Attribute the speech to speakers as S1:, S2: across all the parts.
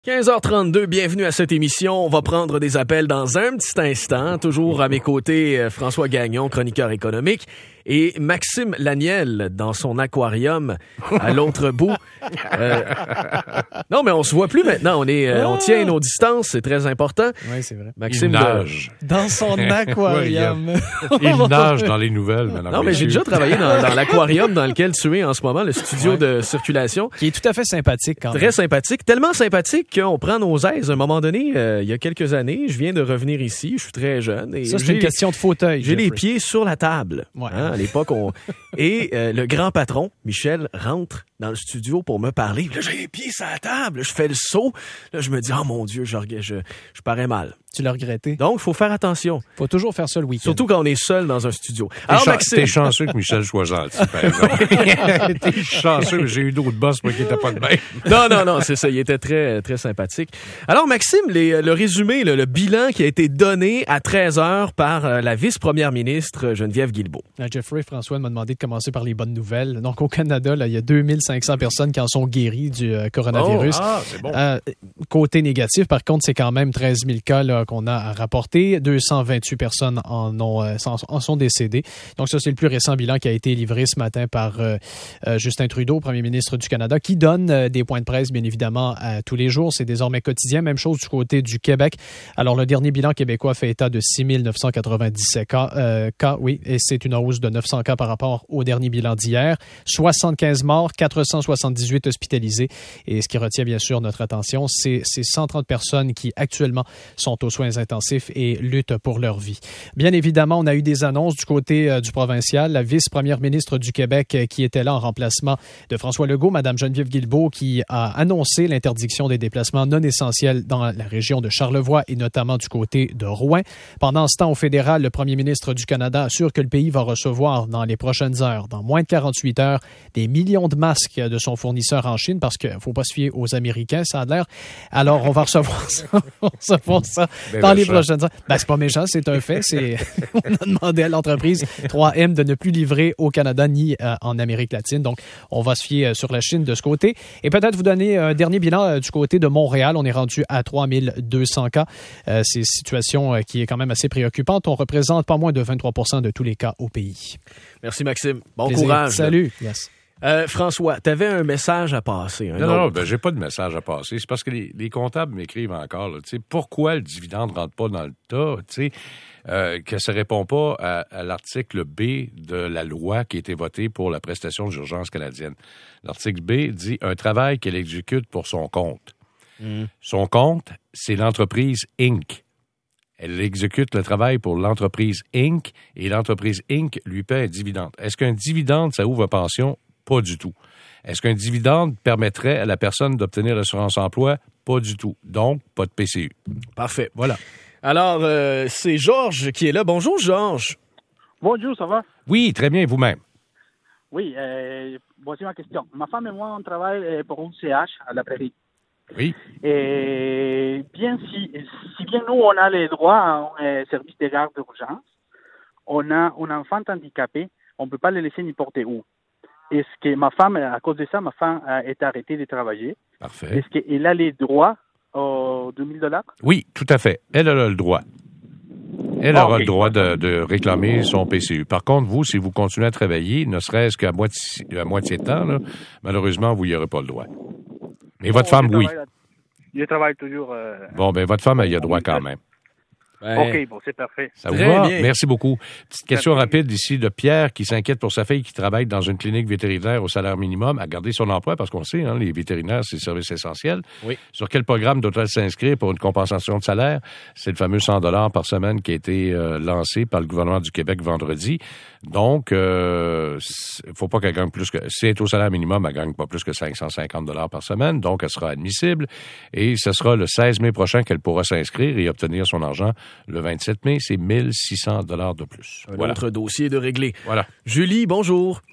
S1: 15h32, bienvenue à cette émission. On va prendre des appels dans un petit instant. Toujours à mes côtés, François Gagnon, chroniqueur économique, et Maxime Laniel dans son aquarium à l'autre bout. Non, mais on se voit plus maintenant. On tient nos distances, c'est très important.
S2: Oui, c'est vrai.
S1: Maxime
S3: il nage.
S2: Dans son aquarium.
S3: Il nage dans les nouvelles, madame.
S1: Non, mais j'ai déjà travaillé dans l'aquarium dans lequel tu es en ce moment, le studio de circulation.
S2: Qui est tout à fait sympathique quand même.
S1: Très sympathique. Tellement sympathique qu'on prend nos aises. À un moment donné, il y a quelques années, je viens de revenir ici. Je suis très jeune. Et
S2: ça, c'est une question de fauteuil.
S1: J'ai les pieds sur la table.
S2: Ouais.
S1: À l'époque, Et le grand patron, Michel, rentre dans le studio pour me parler. Là, j'ai les pieds sur la table. Je fais le saut. Là, je me dis, oh mon Dieu, je parais mal.
S2: Tu l'as regretté.
S1: Donc, il faut faire attention.
S2: Faut toujours faire ça le week-end.
S1: Surtout quand on est seul dans un studio. Alors, Maxime...
S3: T'es chanceux que Michel soit gentil, par exemple. T'es chanceux, j'ai eu d'autres boss qui n'étaient pas de même.
S1: Non, c'est ça. Il était très, très sympathique. Alors, Maxime, le résumé, le bilan qui a été donné à 13h par la vice-première ministre Geneviève Guilbeault.
S2: Jeffrey François m'a demandé de commencer par les bonnes nouvelles. Donc, au Canada, là, il y a 2500 personnes qui en sont guéries du coronavirus.
S3: C'est bon.
S2: Côté négatif, par contre, c'est quand même 13 000 cas là, qu'on a à rapporter. 228 personnes en sont décédées. Donc, ça, c'est le plus récent bilan qui a été livré ce matin par Justin Trudeau, premier ministre du Canada, qui donne des points de presse, bien évidemment, tous les jours. C'est désormais quotidien. Même chose du côté du Québec. Alors, le dernier bilan québécois fait état de 6 997 cas, oui, et c'est une hausse de 900 cas par rapport au dernier bilan d'hier. 75 morts, 478 hospitalisés. Et ce qui retient bien sûr notre attention, c'est ces 130 personnes qui actuellement sont aux soins intensifs et luttent pour leur vie. Bien évidemment, on a eu des annonces du côté du provincial. La vice-première ministre du Québec qui était là en remplacement de François Legault, Mme Geneviève Guilbeault, qui a annoncé l'interdiction des déplacements non essentiels dans la région de Charlevoix et notamment du côté de Rouen. Pendant ce temps, au fédéral, le premier ministre du Canada assure que le pays va recevoir dans les prochaines heures, dans moins de 48 heures, des millions de masques de son fournisseur en Chine parce qu'il ne faut pas se fier aux Américains, ça a l'air. Alors, on va recevoir ça dans les prochaines heures. Ben, c'est pas méchant, c'est un fait. On a demandé à l'entreprise 3M de ne plus livrer au Canada ni en Amérique latine. Donc, on va se fier sur la Chine de ce côté. Et peut-être vous donner un dernier bilan du côté de Montréal. On est rendu à 3200 cas. C'est une situation qui est quand même assez préoccupante. On représente pas moins de 23 % de tous les cas au pays.
S1: Merci, Maxime. Bon
S2: Plaisir.
S1: courage.
S2: Salut. Yes.
S1: François, tu avais un message à passer.
S3: Non, j'ai pas de message à passer. C'est parce que les comptables m'écrivent encore. Là, pourquoi le dividende ne rentre pas dans le tas? Que ça ne répond pas à l'article B de la loi qui a été votée pour la prestation d'urgence canadienne. L'article B dit un travail qu'elle exécute pour son compte. Son compte, c'est l'entreprise Inc. Elle exécute le travail pour l'entreprise Inc. et l'entreprise Inc. lui paie un dividende. Est-ce qu'un dividende, ça ouvre pension? Pas du tout. Est-ce qu'un dividende permettrait à la personne d'obtenir l'assurance-emploi? Pas du tout. Donc, pas de PCU.
S1: Parfait. Voilà. Alors, c'est Georges qui est là. Bonjour, Georges.
S4: Bonjour, ça va?
S3: Oui, très bien, vous-même.
S4: Oui, voici ma question. Ma femme et moi, on travaille pour un CH à la Prairie.
S3: Oui.
S4: Et bien, si bien nous, on a les droits à un service de garde d'urgence, on a un enfant handicapé, on ne peut pas le laisser n'importe où. Est-ce que ma femme, à cause de ça, a été arrêtée de travailler?
S3: Parfait.
S4: Est-ce qu'elle a les droits aux $2,000?
S3: Oui, tout à fait. Elle a le droit. Elle aura le droit de réclamer son PCU. Par contre, vous, si vous continuez à travailler, ne serait-ce qu'à moitié de temps, là, malheureusement, vous n'y aurez pas le droit. Mais votre femme, oui.
S4: Je travaille toujours.
S3: Bon, ben votre femme, elle y a droit quand même.
S4: OK, bon, c'est parfait.
S3: Ça vous va? Merci beaucoup. Petite question rapide ici de Pierre qui s'inquiète pour sa fille qui travaille dans une clinique vétérinaire au salaire minimum à garder son emploi parce qu'on sait, les vétérinaires, c'est le service essentiel.
S1: Oui.
S3: Sur quel programme doit-elle s'inscrire pour une compensation de salaire? C'est le fameux 100 $ par semaine qui a été lancé par le gouvernement du Québec vendredi. Donc, il faut pas qu'elle gagne plus que... Si elle est au salaire minimum, elle gagne pas plus que 550 $ par semaine. Donc, elle sera admissible. Et ce sera le 16 mai prochain qu'elle pourra s'inscrire et obtenir son argent. Le 27 mai, c'est 1 600 $ de plus.
S1: Un autre dossier de régler.
S3: Voilà.
S1: Julie, bonjour.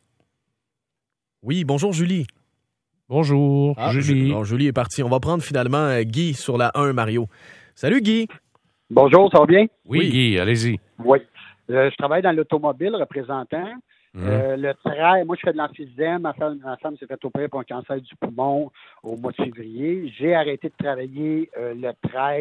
S1: Oui, bonjour Julie.
S3: Bonjour, Julie.
S1: Julie est partie. On va prendre finalement Guy sur la 1, Mario. Salut Guy.
S5: Bonjour, ça va bien?
S3: Oui, Guy, allez-y.
S5: Oui. Je travaille dans l'automobile représentant. Le 13, moi, je fais de l'emphysème. Ma femme s'est fait opérer pour un cancer du poumon au mois de février. J'ai arrêté de travailler le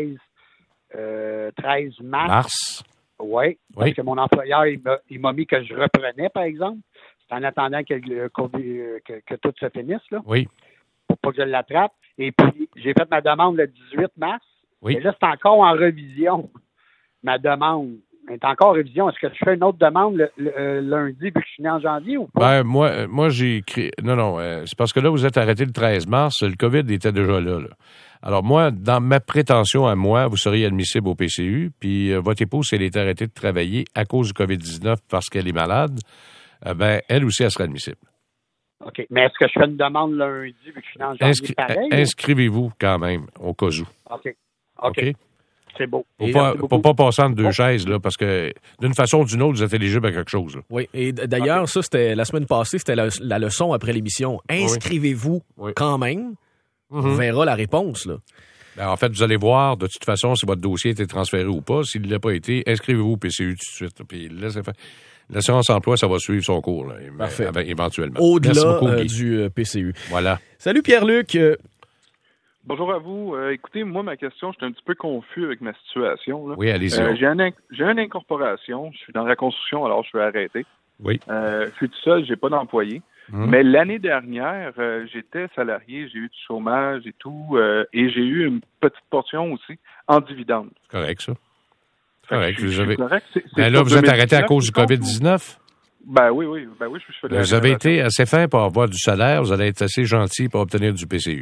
S5: 13 mars.
S3: Oui.
S5: Parce que mon employeur, il m'a mis que je reprenais, par exemple. C'est en attendant que tout se finisse, là.
S3: Oui.
S5: Pour pas que je l'attrape. Et puis, j'ai fait ma demande le 18 mars.
S3: Oui.
S5: Et là, c'est encore en révision. Ma demande est encore en révision. Est-ce que je fais une autre demande le lundi, vu que je suis né en janvier ou pas?
S3: Ben, moi j'ai écrit... Non, c'est parce que là, vous êtes arrêté le 13 mars. Le COVID était déjà là. Alors, moi, dans ma prétention à moi, vous seriez admissible au PCU, puis votre épouse, si elle est arrêtée de travailler à cause du COVID-19 parce qu'elle est malade, elle aussi, elle sera admissible.
S5: OK. Mais est-ce que je fais une demande lundi, vu que je suis né en janvier pareil?
S3: Inscrivez-vous quand même, au cas où.
S5: OK. C'est beau.
S3: Pour pas passer entre deux chaises, là, parce que d'une façon ou d'une autre, vous êtes éligible à quelque chose. Là.
S1: Oui, et d'ailleurs, ça, c'était la semaine passée, c'était la leçon après l'émission. Inscrivez-vous quand même. On verra la réponse, là.
S3: En fait, vous allez voir, de toute façon, si votre dossier a été transféré ou pas. S'il ne l'a pas été, inscrivez-vous au PCU tout de suite. Puis l'assurance emploi, ça va suivre son cours, là, éventuellement.
S1: Au-delà du PCU.
S3: Voilà.
S1: Salut Pierre-Luc.
S6: Bonjour à vous. Écoutez, moi, ma question, je suis un petit peu confus avec ma situation. Là.
S3: Oui, allez-y.
S6: J'ai une incorporation. Je suis dans la construction, alors je suis arrêté.
S3: Oui.
S6: Je suis tout seul, j'ai pas d'employé. Mais l'année dernière, j'étais salarié, j'ai eu du chômage et tout, et j'ai eu une petite portion aussi en dividende.
S3: C'est correct, ça. C'est correct.
S6: Correct.
S3: Là, vous êtes arrêté à cause du COVID-19?
S6: Ben oui, je fais de la
S3: Vous avez été assez fin pour avoir du salaire, vous allez être assez gentil pour obtenir du PCU.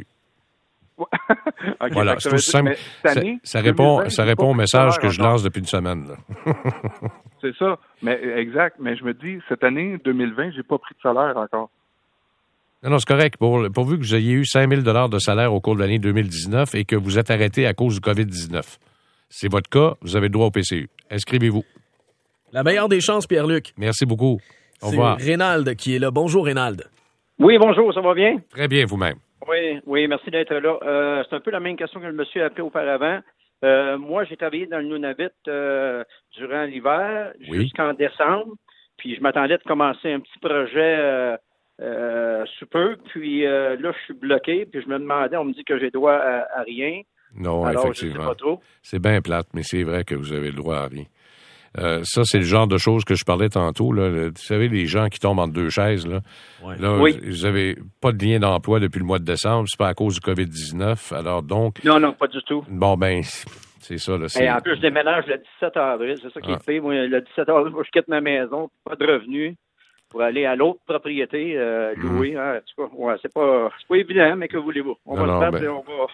S6: Okay,
S3: voilà, c'est tout simple. Ça répond au message que je lance depuis une semaine. Là.
S6: C'est ça. Mais exact. Mais je me dis, cette année, 2020, j'ai pas pris de salaire encore.
S3: Non, c'est correct. Pourvu que vous ayez eu 5 000 $ de salaire au cours de l'année 2019 et que vous êtes arrêté à cause du COVID-19. C'est votre cas, vous avez le droit au PCU. Inscrivez-vous.
S1: La meilleure des chances, Pierre-Luc.
S3: Merci beaucoup. Au revoir.
S1: C'est Rénald qui est là. Bonjour, Rénald.
S7: Oui, bonjour, ça va bien?
S3: Très bien, vous-même.
S7: Oui, merci d'être là. C'est un peu la même question que le monsieur a appelé auparavant. Moi, j'ai travaillé dans le Nunavut durant l'hiver jusqu'en décembre. Puis je m'attendais de commencer un petit projet sous peu. Puis là, je suis bloqué. Puis je me demandais, on me dit que j'ai droit à rien.
S3: Non, alors, effectivement.
S7: Je sais pas trop.
S3: C'est bien plate, mais c'est vrai que vous avez le droit à rien. Ça, c'est le genre de choses que je parlais tantôt. Là. Vous savez, les gens qui tombent entre deux chaises, là, vous n'avez pas de lien d'emploi depuis le mois de décembre. C'est pas à cause du COVID-19. Alors donc...
S7: Non, pas du tout.
S3: Bon, c'est ça. Là,
S7: Et en plus, je déménage le 17 avril. C'est ça qui est fait. Moi, le 17 avril, je quitte ma maison. Pas de revenus pour aller à l'autre propriété louer. En tout cas, c'est pas évident, mais que voulez-vous? On va le faire et on va...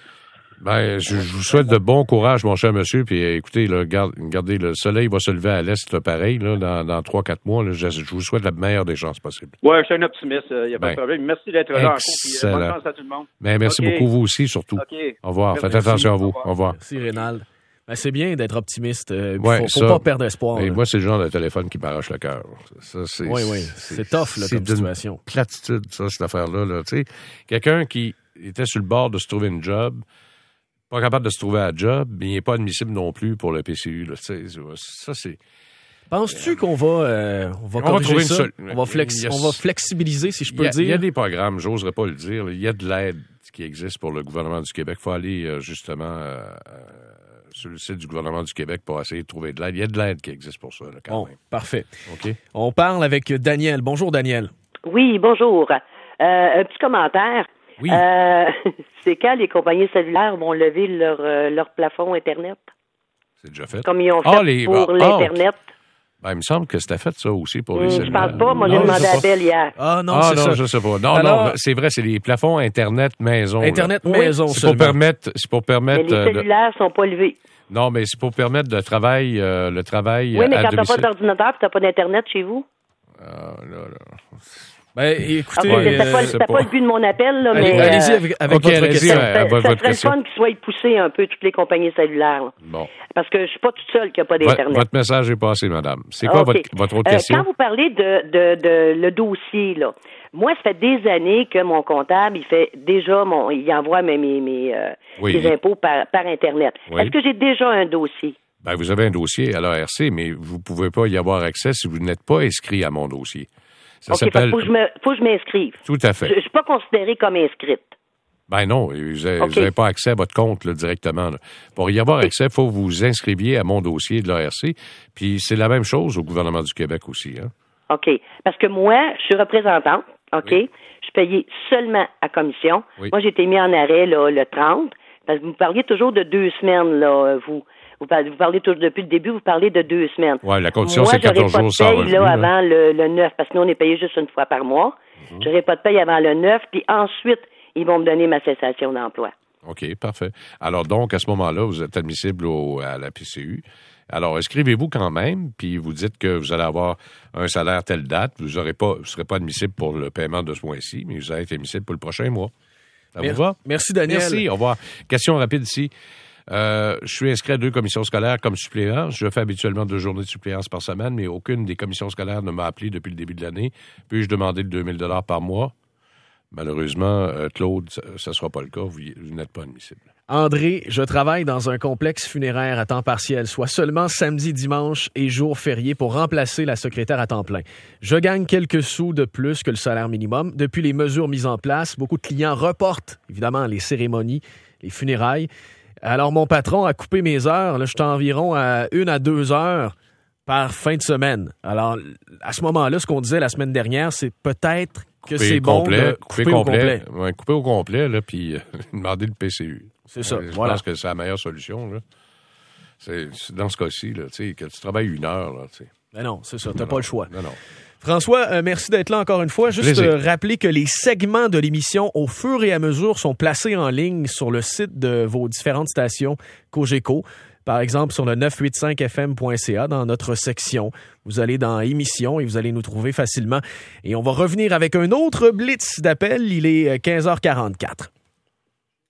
S3: je vous souhaite de bon courage, mon cher monsieur. Puis écoutez, là, regardez, le soleil va se lever à l'est, pareil, là, dans 3-4 mois. Là, je vous souhaite la meilleure des chances possibles.
S7: Oui, je suis un optimiste. Il n'y a pas de problème. Merci d'être là.
S3: Excellent.
S7: Bonne chance à tout le monde.
S3: Merci beaucoup, vous aussi, surtout. Au revoir. Faites attention à vous. Au revoir.
S1: Merci, Rénald. C'est bien d'être optimiste. Il ne faut pas perdre espoir.
S3: Moi, c'est le genre de téléphone qui m'arrache le cœur.
S1: C'est tough, là, comme situation.
S3: Platitude, ça, cette affaire-là. Là. Quelqu'un qui était sur le bord de se trouver une job, pas capable de se trouver un job, mais il n'est pas admissible non plus pour le PCU. Là. Ça, c'est...
S1: Penses-tu qu'on va corriger ça? On va flexibiliser, si je peux dire?
S3: Il y a des programmes, j'oserais pas le dire. Il y a de l'aide qui existe pour le gouvernement du Québec. Il faut aller justement sur le site du gouvernement du Québec pour essayer de trouver de l'aide. Il y a de l'aide qui existe pour ça, là, quand même.
S1: Parfait.
S3: OK.
S1: On parle avec Daniel. Bonjour, Daniel.
S8: Oui, bonjour. Un petit commentaire.
S3: Oui.
S8: C'est quand les compagnies cellulaires vont lever leur plafond Internet?
S3: C'est déjà fait.
S8: Comme ils ont fait pour l'Internet.
S3: Il me semble que c'était fait, ça aussi, pour les cellulaires.
S8: Je pense pas. Moi, j'ai demandé à Belle hier.
S3: Non, je sais pas. Non, c'est vrai, c'est les plafonds Internet maison.
S1: Internet maison,
S3: c'est pour permettre...
S8: Mais les cellulaires sont pas levés.
S3: Non, mais c'est pour permettre le travail
S8: Oui, mais quand t'as pas d'ordinateur et t'as pas d'Internet chez vous?
S1: Écoutez,
S8: c'était pas le but de mon appel, là, mais...
S1: Allez-y avec votre question.
S8: Ça serait le fun qu'ils soient poussés un peu, toutes les compagnies cellulaires. Là.
S3: Bon.
S8: Parce que je suis pas toute seule qui n'a pas d'Internet.
S3: Votre message est passé, madame. C'est quoi votre autre question?
S8: Quand vous parlez de le dossier, là, moi, ça fait des années que mon comptable, il fait déjà il envoie mes impôts par Internet. Oui. Est-ce que j'ai déjà un dossier?
S3: Vous avez un dossier à l'ARC, mais vous ne pouvez pas y avoir accès si vous n'êtes pas inscrit à mon dossier. Ça s'appelle...
S8: faut que je m'inscrive.
S3: Tout à fait.
S8: Je ne suis pas considérée comme inscrite.
S3: Ben non, vous n'avez pas accès à votre compte là, directement. Là. Pour y avoir accès, il faut que vous vous inscriviez à mon dossier de l'ARC. Puis c'est la même chose au gouvernement du Québec aussi. Hein?
S8: OK. Parce que moi, je suis représentante. OK. Oui. Je suis payée seulement à commission. Oui. Moi, j'ai été mis en arrêt là, le 30. Parce que vous parliez toujours de 2 semaines, là, vous parlez toujours, depuis le début, vous parlez de 2 semaines.
S3: Oui, la condition, c'est 14 jours sans revenu.
S8: Là, avant le 9, parce que nous, on est payé juste une fois par mois. Je n'aurai pas de paye avant le 9, puis ensuite, ils vont me donner ma cessation d'emploi.
S3: OK, parfait. Alors donc, à ce moment-là, vous êtes admissible à la PCU. Alors, inscrivez-vous quand même, puis vous dites que vous allez avoir un salaire telle date. Vous ne serez pas admissible pour le paiement de ce mois-ci, mais vous allez être admissible pour le prochain mois. Ça vous va?
S1: Merci, Daniel.
S3: Merci, au revoir. Question rapide ici. Je suis inscrit à 2 commissions scolaires comme suppléant. Je fais habituellement 2 journées de suppléance par semaine, mais aucune des commissions scolaires ne m'a appelé depuis le début de l'année. Puis-je demander le 2 000 $ par mois? Malheureusement, Claude, ce ne sera pas le cas. Vous n'êtes pas admissible.
S1: André, je travaille dans un complexe funéraire à temps partiel, soit seulement samedi, dimanche et jours fériés pour remplacer la secrétaire à temps plein. Je gagne quelques sous de plus que le salaire minimum. Depuis les mesures mises en place, beaucoup de clients reportent, évidemment, les cérémonies, les funérailles. Alors, mon patron a coupé mes heures. Là, je suis environ à 1 à 2 heures par fin de semaine. Alors, à ce moment-là, ce qu'on disait la semaine dernière, c'est peut-être que c'est bon de couper au complet.
S3: Ouais, couper au complet, là, puis demander le PCU.
S1: C'est ça,
S3: je pense que c'est la meilleure solution. Là. C'est dans ce cas-ci, là, que tu travailles 1 heure. Là,
S1: ben non, c'est ça, t'as pas le choix.
S3: Non.
S1: François, merci d'être là encore une fois. Juste rappeler que les segments de l'émission, au fur et à mesure, sont placés en ligne sur le site de vos différentes stations Cogeco. Par exemple, sur le 985fm.ca, dans notre section. Vous allez dans émissions et vous allez nous trouver facilement. Et on va revenir avec un autre blitz d'appel. Il est 15h44.